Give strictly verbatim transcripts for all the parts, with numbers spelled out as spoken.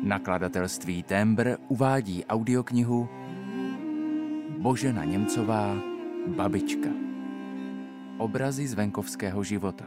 Nakladatelství Tembr uvádí audioknihu Božena Němcová Babička. Obrazy z venkovského života.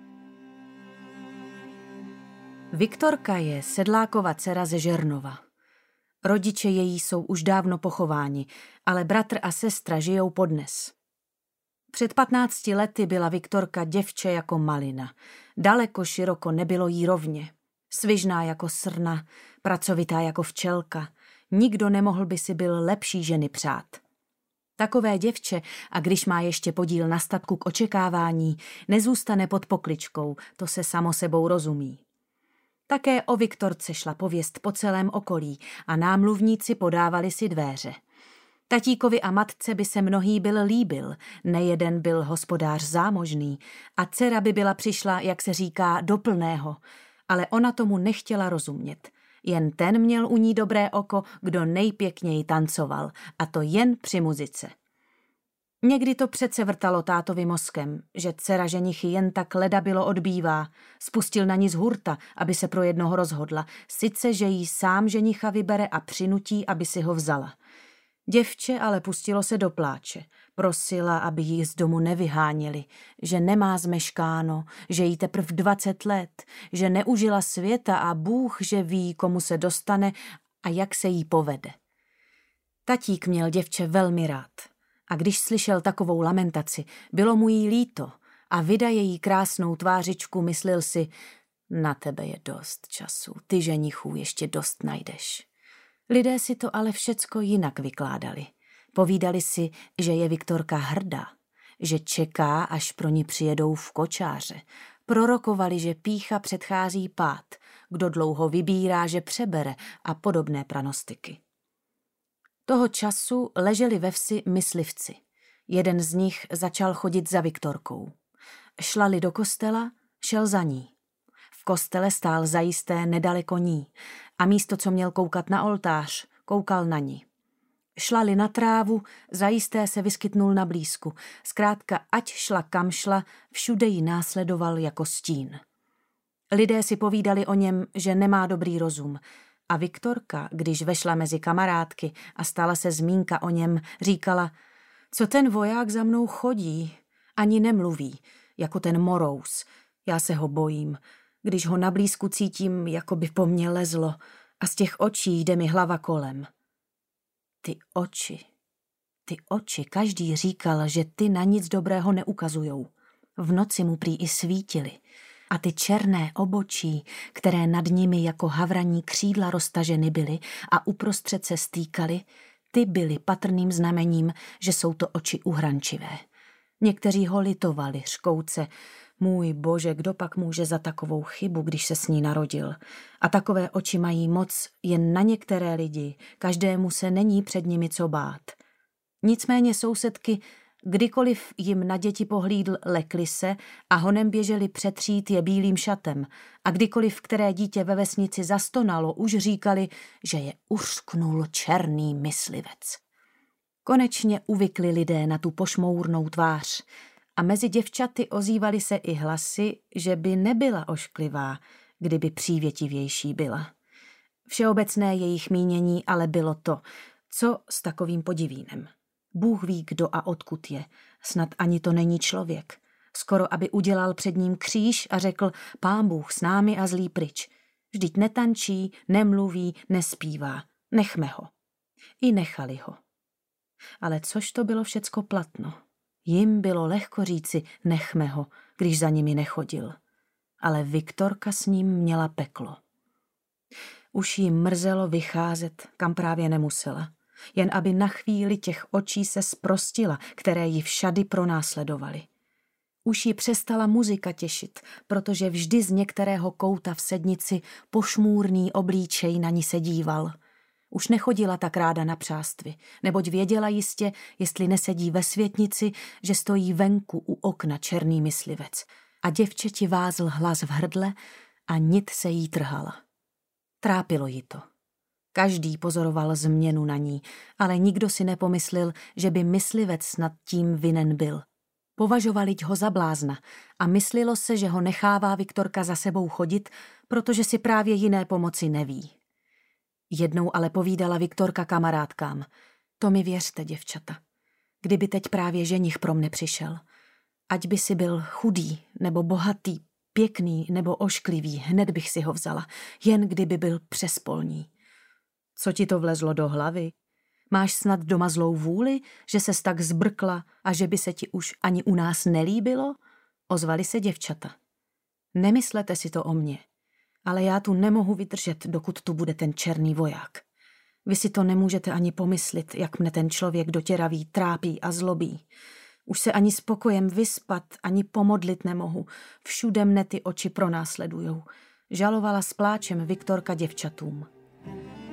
Viktorka je sedlákova dcera ze Žernova. Rodiče její jsou už dávno pochováni, ale bratr a sestra žijou podnes. Před patnácti lety byla Viktorka děvče jako malina. Daleko široko nebylo jí rovně. Svižná jako srna, pracovitá jako včelka. Nikdo nemohl by si byl lepší ženy přát. Takové děvče, a když má ještě podíl na statku k očekávání, nezůstane pod pokličkou, to se samo sebou rozumí. Také o Viktorce šla pověst po celém okolí a námluvníci podávali si dvéře. Tatíkovi a matce by se mnohý byl líbil, nejeden byl hospodář zámožný a dcera by byla přišla, jak se říká, do plného, ale ona tomu nechtěla rozumět. Jen ten měl u ní dobré oko, kdo nejpěkněji tancoval, a to jen při muzice. Někdy to přece vrtalo tátovi mozkem, že dcera ženichy jen tak leda bylo odbývá. Spustil na ní z hurta, aby se pro jednoho rozhodla, sice že jí sám ženicha vybere a přinutí, aby si ho vzala. Děvče ale pustilo se do pláče. Prosila, aby jí z domu nevyháněli, že nemá zmeškáno, že jí teprv dvacet let, že neužila světa a Bůh, že ví, komu se dostane a jak se jí povede. Tatík měl děvče velmi rád a když slyšel takovou lamentaci, bylo mu jí líto a vida její krásnou tvářičku myslel si, na tebe je dost času, ty ženichů ještě dost najdeš. Lidé si to ale všecko jinak vykládali. Povídali si, že je Viktorka hrdá, že čeká, až pro ní přijedou v kočáře. Prorokovali, že pýcha předchází pád, kdo dlouho vybírá, že přebere a podobné pranostiky. Toho času leželi ve vsi myslivci. Jeden z nich začal chodit za Viktorkou. Šlali do kostela, šel za ní. V kostele stál zajisté nedaleko ní a místo, co měl koukat na oltář, koukal na ní. Šlali na trávu, zajisté se vyskytnul na blízku. Zkrátka, ať šla kam šla, všude ji následoval jako stín. Lidé si povídali o něm, že nemá dobrý rozum. A Viktorka, když vešla mezi kamarádky a stala se zmínka o něm, říkala, co ten voják za mnou chodí, ani nemluví, jako ten morous. Já se ho bojím. Když ho na blízku cítím, jako by po mně lezlo a z těch očí jde mi hlava kolem. Ty oči, ty oči, každý říkal, že ty na nic dobrého neukazujou. V noci mu prý i svítily. A ty černé obočí, které nad nimi jako havraní křídla roztaženy byly a uprostřed se stýkaly, ty byly patrným znamením, že jsou to oči uhrančivé. Někteří ho litovali, škouce, můj bože, kdo pak může za takovou chybu, když se s ní narodil. A takové oči mají moc jen na některé lidi, každému se není před nimi co bát. Nicméně sousedky, kdykoliv jim na děti pohlídl, lekli se a honem běželi přetřít je bílým šatem a kdykoliv které dítě ve vesnici zastonalo, už říkali, že je uřknul černý myslivec. Konečně uvykli lidé na tu pošmournou tvář a mezi děvčaty ozývaly se i hlasy, že by nebyla ošklivá, kdyby přívětivější byla. Všeobecné jejich mínění ale bylo to, co s takovým podivínem. Bůh ví, kdo a odkud je, snad ani to není člověk. Skoro, aby udělal před ním kříž a řekl, Pán Bůh s námi a zlý pryč. Vždyť netančí, nemluví, nespívá. Nechme ho. I nechali ho. Ale což to bylo všecko platno? Jim bylo lehko říci, nechme ho, když za nimi nechodil. Ale Viktorka s ním měla peklo. Už jí mrzelo vycházet, kam právě nemusela. Jen aby na chvíli těch očí se sprostila, které ji všady pronásledovaly. Už ji přestala muzika těšit, protože vždy z některého kouta v sednici pošmůrný oblíčej na ní se díval. Už nechodila tak ráda na přástvy, neboť věděla jistě, jestli nesedí ve světnici, že stojí venku u okna černý myslivec. A děvčeti vázl hlas v hrdle a nit se jí trhala. Trápilo ji to. Každý pozoroval změnu na ní, ale nikdo si nepomyslel, že by myslivec nad tím vinen byl. Považovali ho za blázna a myslilo se, že ho nechává Viktorka za sebou chodit, protože si právě jiné pomoci neví. Jednou ale povídala Viktorka kamarádkám. To mi věřte, děvčata. Kdyby teď právě ženich pro mne přišel. Ať by si byl chudý, nebo bohatý, pěkný, nebo ošklivý, hned bych si ho vzala, jen kdyby byl přespolní. Co ti to vlezlo do hlavy? Máš snad doma zlou vůli, že ses tak zbrkla a že by se ti už ani u nás nelíbilo? Ozvali se děvčata. Nemyslete si to o mně, ale já tu nemohu vydržet, dokud tu bude ten černý voják. Vy si to nemůžete ani pomyslit, jak mne ten člověk dotěravý trápí a zlobí. Už se ani s pokojem vyspat, ani pomodlit nemohu. Všude mne ty oči pronásledujou. Žalovala s pláčem Viktorka děvčatům.